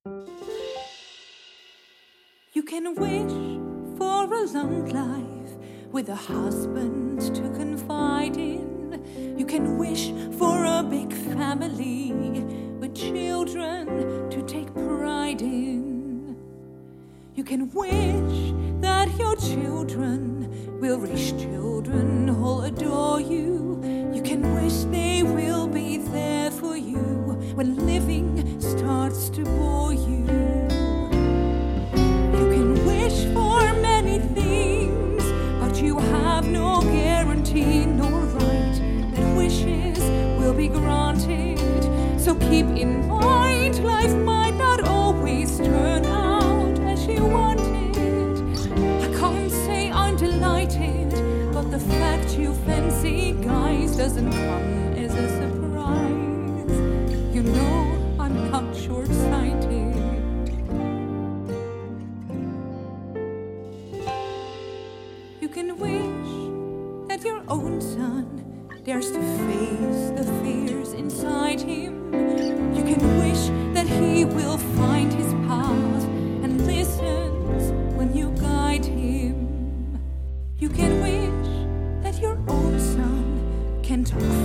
You can wish for a long life with a husband to confide in. You can wish for a big family with children to take pride in. You can wish that your children will raise children who'll adore you. You can wish they will be there for you when living starts to bore you. You can wish for many things, but you have no guarantee nor right that wishes will be granted. So keep in mind, life might not always turn out as you wanted. I can't say I'm delighted, but the fact you fancy guys doesn't come as a surprise. You know I'm not short-sighted. You can wish that your own son dares to face the fears inside him. You can wish that he will find his path and listens when you guide him. You can wish that your own son can talk